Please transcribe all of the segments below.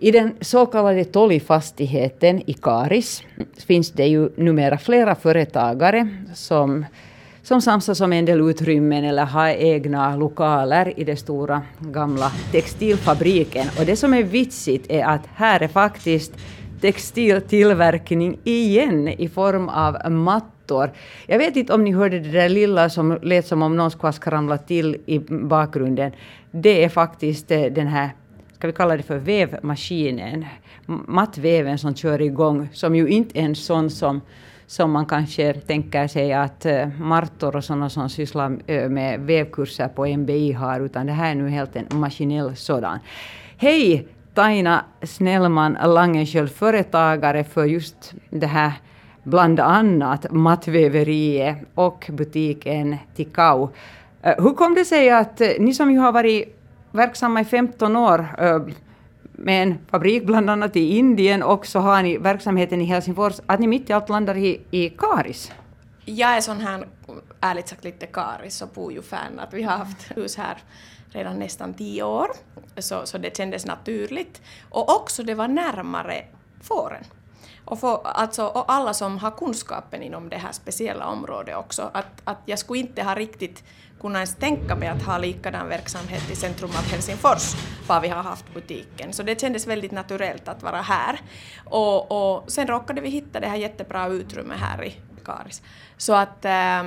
I den så kallade Tolli-fastigheten i Karis finns det ju numera flera företagare som samsas om en del utrymmen eller har egna lokaler i den stora gamla textilfabriken. Och det som är vitsigt är att här är faktiskt textiltillverkning igen i form av mattor. Jag vet inte om ni hörde det där lilla som lät som om någon skulle skramla till i bakgrunden. Det är faktiskt den här, ska vi kalla det för vävmaskinen, mattväven som kör igång, som ju inte är en sån som man kanske tänker sig att Martor och sådana som sysslar med vävkurser på MBI har, utan det här är nu helt en maskinell sådan. Hej Taina Snellman Langenskiöld, företagare för just det här bland annat mattväveriet och butiken Tikau. Hur kom det sig att ni som ju har varit verksamma i 15 år med en fabrik bland annat i Indien, och så har ni verksamheten i Helsingfors, att ni mitt i allt landar i Karis? Jag är sån här, ärligt sagt, lite Karis och Pujo-fan, att vi har haft hus här redan nästan 10 år, så det kändes naturligt. Och också det var närmare fåren. Och alla som har kunskapen inom det här speciella området också, att jag skulle inte ha riktigt kunnat ens tänka mig att ha likadan verksamhet i centrum av Helsingfors, var vi har haft butiken. Så det kändes väldigt naturellt att vara här. Och sen råkade vi hitta det här jättebra utrymme här i Karis. Så att,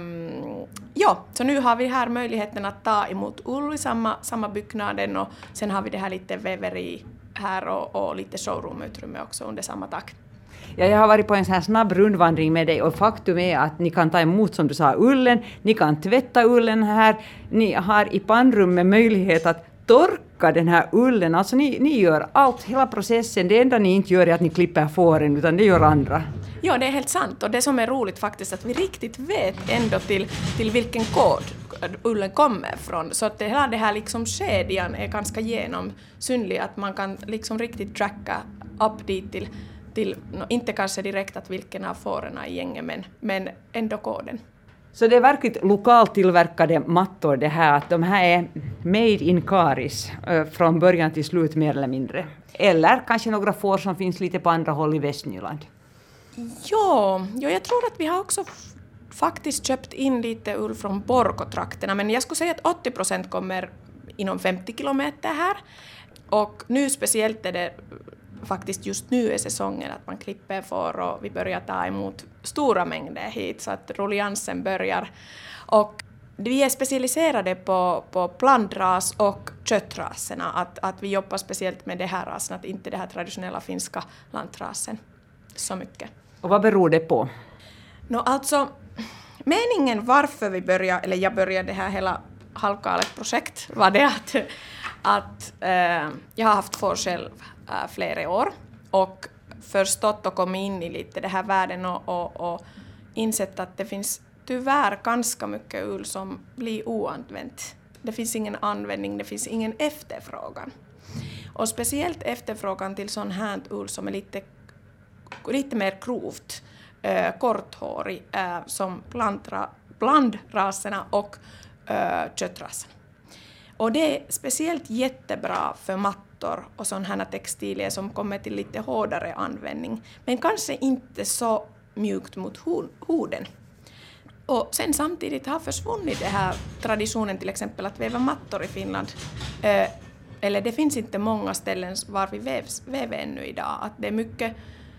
så nu har vi här möjligheten att ta emot ull i samma byggnaden, och sen har vi det här lite väveri här och lite showroomutrymme också under samma tak. Ja, jag har varit på en sån här snabb rundvandring med dig, och faktum är att ni kan ta emot, som du sa, ullen, ni kan tvätta ullen här, ni har i pannrummet möjlighet att torka den här ullen, alltså ni gör allt, hela processen. Det enda ni inte gör är att ni klipper fåren, utan det gör andra. Ja, det är helt sant, och det som är roligt faktiskt att vi riktigt vet ändå till vilken kod ullen kommer från, så att hela det här liksom kedjan är ganska genomsynlig, att man kan liksom riktigt tracka upp dit till inte kanske direkt att vilken av fårorna i gängen, men ändå koden. Så det är verkligt lokalt tillverkade mattor det här, att de här är made in Karis från början till slut mer eller mindre. Eller kanske några får som finns lite på andra håll i Västnyland. Ja, jag tror att vi har också faktiskt köpt in lite ull från Borgotrakterna, men jag skulle säga att 80% kommer inom 50 kilometer här. Och nu speciellt är det faktiskt just nu är säsongen att man klipper får, och vi börjar ta emot stora mängder hit, så att rulliansen börjar. Och vi är specialiserade på blandras och köttraserna, att vi jobbar speciellt med det här rasen, att inte det här traditionella finska lantrasen så mycket. Och vad beror det på? Alltså, meningen varför jag började det här hela halvgalet projekt var det att jag har haft får själv flera år och förstått och kommit in i lite det här världen och insett att det finns tyvärr ganska mycket ull som blir oanvänt. Det finns ingen användning, det finns ingen efterfrågan. Och speciellt efterfrågan till sån här ull som är lite mer grovt, korthårig, som blandraserna och köttraserna. Och det är speciellt jättebra för mattor och sådana här textilier som kommer till lite hårdare användning, men kanske inte så mjukt mot huden. Och sen samtidigt har försvunnit det här traditionen till exempel att väva mattor i Finland. Eller det finns inte många ställen var vi väver ännu idag. Att det är mycket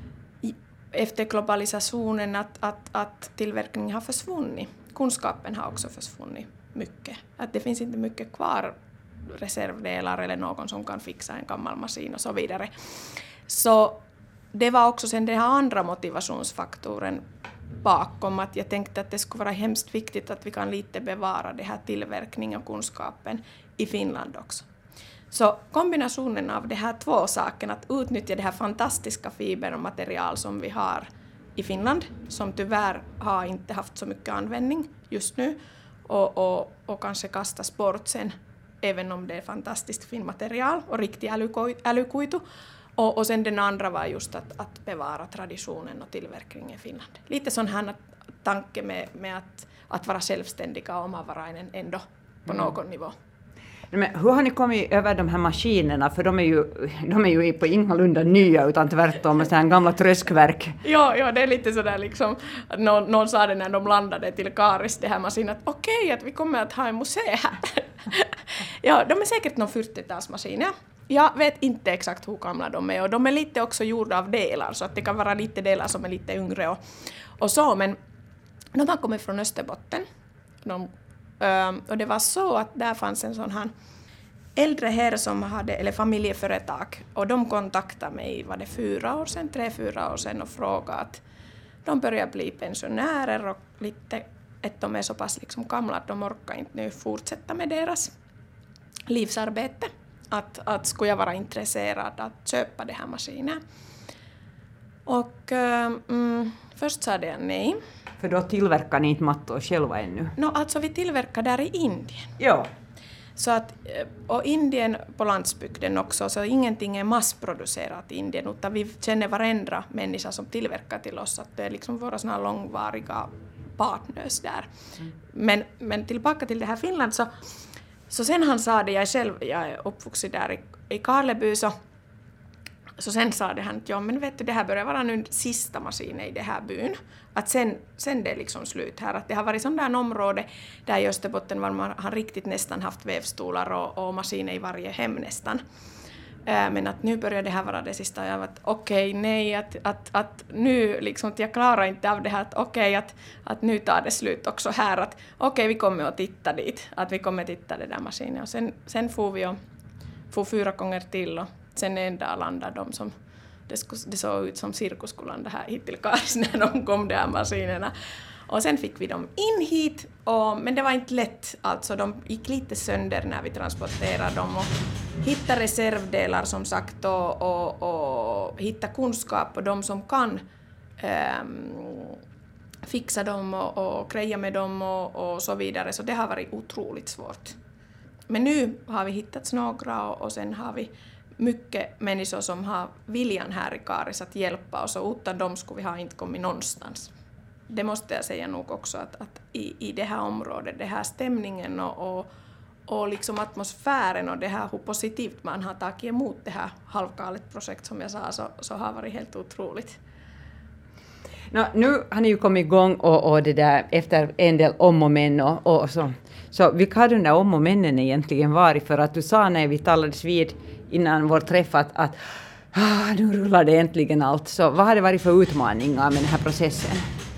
efter globalisationen att tillverkningen har försvunnit. Kunskapen har också försvunnit mycket. Att det finns inte mycket kvar reservdelar eller någon som kan fixa en gammal maskin och så vidare. Så det var också sen den här andra motivationsfaktoren bakom, att jag tänkte att det skulle vara hemskt viktigt att vi kan lite bevara det här tillverkningen och kunskapen i Finland också. Så kombinationen av de här två sakerna, att utnyttja det här fantastiska fiber och material som vi har i Finland, som tyvärr har inte haft så mycket användning just nu, och kanske kastas bort sen, även om det är fantastiskt fint material och riktig älykuitu. Och sen den andra var just att bevara traditionen och tillverkningen i Finland. Lite sån här tanke med att vara självständiga och omavarainen ändå på någon nivå. Men hur har ni kommit över de här maskinerna? För de är ju på ingalunda nya, utan tvärtom så här gamla tröskverk. Ja, det är lite sådär liksom, att någon sa det när de landade till Karis, det här maskinen, att okej, att vi kommer att ha en museum här. Ja, de är säkert någon 40-talsmaskiner. Jag vet inte exakt hur gamla de är, och de är lite också gjorda av delar, så att det kan vara lite delar som är lite yngre och så, men de har kommit från Österbotten. Och det var så att där fanns en sån här äldre herr som hade, eller familjeföretag, och de kontaktade mig, var det 3-4 år sedan och frågade att de börjar bli pensionärer och lite, att de är så pass liksom gamla att de orkar inte nu fortsätta med deras livsarbete. Att skulle jag vara intresserad att köpa det här maskinen. Och först sa jag nej. För då tillverkar ni inte mattor själva ännu? Alltså vi tillverkar där i Indien. Ja. Så att, och Indien på landsbygden också, så ingenting är massproducerat i Indien, utan vi känner varandra människor som tillverkar till oss, att det är liksom våra såna långvariga partners där. Men tillbaka till det här Finland, så sen han sa det, jag är uppvuxen där i Karleby, så sen sa det han att ja, men vet du, det här börjar vara nu sista maskinen i det här byn. Att sen det är liksom slut här. Att det har varit sån där område där i Österbotten var man har riktigt nästan haft vävstolar och maskiner i varje hem nästan. Men att nu börjar det här vara det sista. Jag var att okej, nej, att nu liksom, att jag klarar inte av det här. Att okej, att nu tar det slut också här. Att okej, vi kommer att titta dit. Att vi kommer att titta det där maskinen. Och sen får vi får 4 gånger till, och sen en dag landade de som det såg ut som cirkus skulle landa här hit till Karis när de kom, de här maskinerna. Och sen fick vi dem in hit, men det var inte lätt. Alltså de gick lite sönder när vi transporterade dem, och hitta reservdelar som sagt, och hitta kunskap och de som kan fixa dem och greja med dem och så vidare. Så det har varit otroligt svårt. Men nu har vi hittat några, och sen har vi mycket människor som har viljan här i Karis att hjälpa oss, och utan dem skulle vi ha inte kommit någonstans. Det måste jag säga nog också, att i det här området, det här stämningen och liksom atmosfären och det här hur positivt man har tagit emot det här halvgalet projekt som jag sa, så har varit helt otroligt. Nu har ni ju kommit igång och det där efter en del om och men och så. Så vilka har de där om och männen egentligen varit? För att du sa när vi talades vid innan vår träff att nu rullar det äntligen allt. Så vad har det varit för utmaningar med den här processen?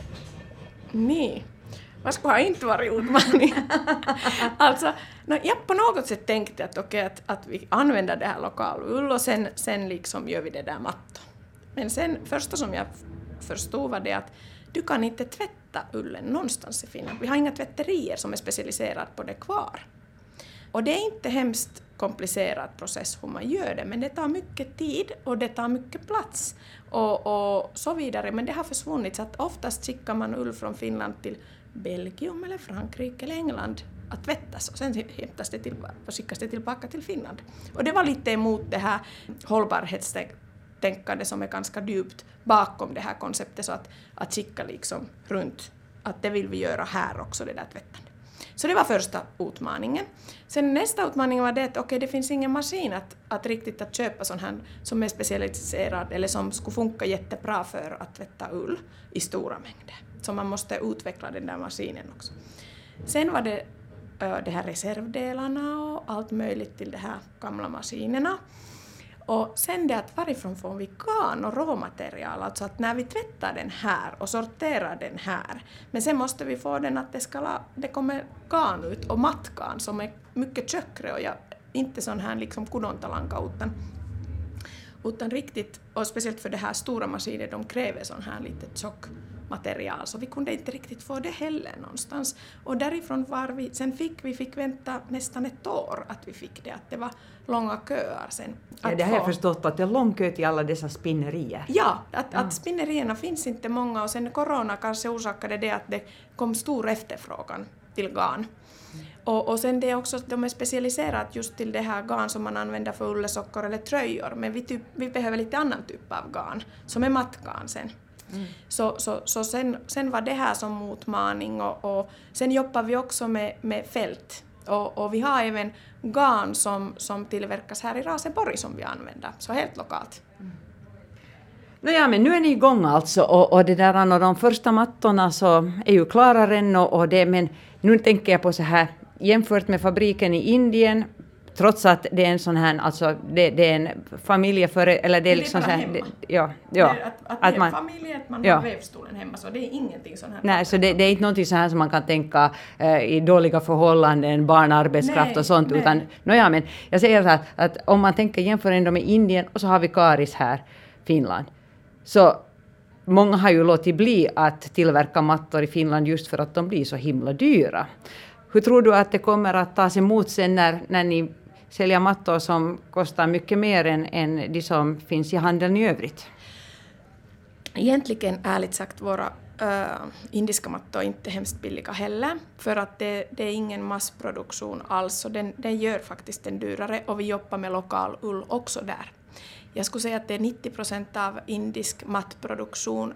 Nej, vad skulle ha inte varit utmaning? Alltså, jag på något sätt tänkte att okej, att vi använder det här lokalull och sen liksom gör vi det där mattan. Men sen första som jag förstod var det att du kan inte tvätta ullen någonstans i Finland. Vi har inga tvätterier som är specialiserade på det kvar. Och det är inte hemskt komplicerad process hur man gör det, men det tar mycket tid och det tar mycket plats och så vidare. Men det har försvunnit, så att oftast skickar man ull från Finland till Belgien eller Frankrike eller England att tvättas, och sen skickas det tillbaka till Finland. Och det var lite emot det här hållbarhetstänkande som är ganska djupt bakom det här konceptet, så att skicka liksom runt, att det vill vi göra här också, det där tvättandet. Så det var första utmaningen. Sen nästa utmaning var det att det finns ingen maskin att riktigt att köpa sån här som är specialiserad eller som skulle funka jättebra för att tvätta ull i stora mängder. Så man måste utveckla den där maskinen också. Sen var det de här reservdelarna och allt möjligt till de här gamla maskinerna. Och sen det att varifrån får vi garn och råmaterial, alltså att när vi tvättar den här och sorterar den här, men sen måste vi få den att det kommer garn ut och mattgarn som är mycket tjockare och inte sån här liksom kudontalanka utan riktigt, och speciellt för det här stora maskiner, de kräver sån här lite tjock material, så vi kunde inte riktigt få det heller någonstans. Och därifrån sen fick vänta nästan ett år att vi fick det, att det var långa köer sen. Ja, det har jag förstått, att det är lång kö till alla dessa spinnerier. Ja, att spinnerierna finns inte många, och sen corona kanske orsakade det att det kom stor efterfrågan till garn. Och sen det är också, de är specialiserade just till det här garn som man använder för ullesockor eller tröjor, men vi behöver lite annan typ av garn som är mattgarn sen. Så sen var det här som utmaning, och sen jobbar vi också med fält Och vi har även garn som tillverkas här i Raseborg som vi använder, så helt lokalt. Ja, men nu är ni igång alltså och det där och de första mattorna så är ju klara redan och det, men nu tänker jag på så här jämfört med fabriken i Indien, trots att det är en sån här, alltså det är en familjeföre, eller det är liksom så här, att man familj, att man har vävstolen hemma, så det är ingenting sån här. Nej, så det är inte någonting så här som man kan tänka i dåliga förhållanden, barnarbetskraft och sånt, utan men jag säger så här att om man tänker jämföra ändå med Indien och så har vi Karis här, Finland. Så många har ju låtit bli att tillverka mattor i Finland just för att de blir så himla dyra. Hur tror du att det kommer att tas emot sen när ni säljer mattor som kostar mycket mer än de som finns i handeln i övrigt? Egentligen, ärligt sagt, våra indiska mattor är inte hemskt billiga heller, för att det är ingen massproduktion alls, och den gör faktiskt den dyrare, och vi jobbar med lokal ull också där. Jag skulle säga att det är 90% av indisk mattproduktion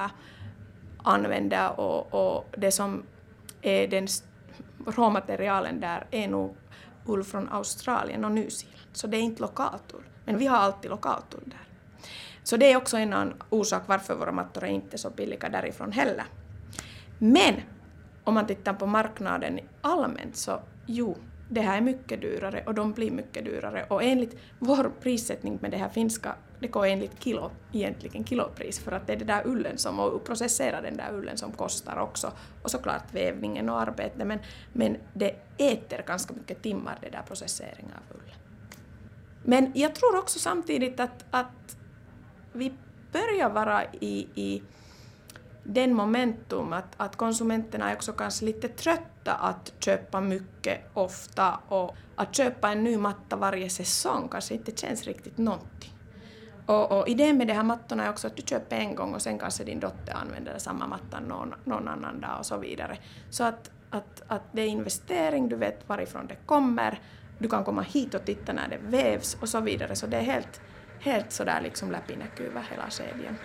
använder, och det som är den råmaterialen där är nog ull från Australien och Nya Zeeland. Så det är inte lokalt ull, men vi har alltid lokalt ull där. Så det är också en orsak varför våra mattor är inte så billiga därifrån heller. Men om man tittar på marknaden allmänt, så det här är mycket dyrare och de blir mycket dyrare. Och enligt vår prissättning med det här finska, det går enligt kilopris, för att det är det där ullen som, och processera den där ullen som kostar också. Och såklart vävningen och arbete, men det äter ganska mycket timmar, det där processeringen av ullen. Men jag tror också samtidigt att vi börjar vara i den momentum att konsumenterna är också kanske lite trötta att köpa mycket ofta, och att köpa en ny matta varje säsong kanske inte känns riktigt någonting. Och idén med de här mattorna är också att du köper en gång och sen kanske din dotter använder samma matta någon annan dag och så vidare. Så att det är investering, du vet varifrån det kommer, du kan komma hit och titta när det vävs och så vidare. Så det är helt sådär liksom läpinäkyvä hela kedjan.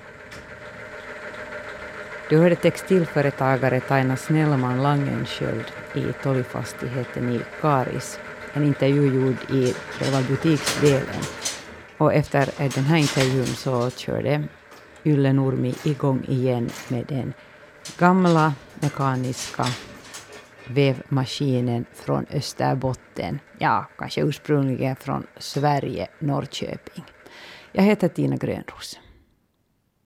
Du hörde textilföretagare Taina Snellman Langenskiöld i Tollifastigheten i Karis. En intervju gjord i själva butiksdelen. Och efter den här intervjun så körde Yle Nurmi igång igen med den gamla mekaniska vävmaskinen från Österbotten. Ja, kanske ursprungligen från Sverige, Norrköping. Jag heter Tina Grönros.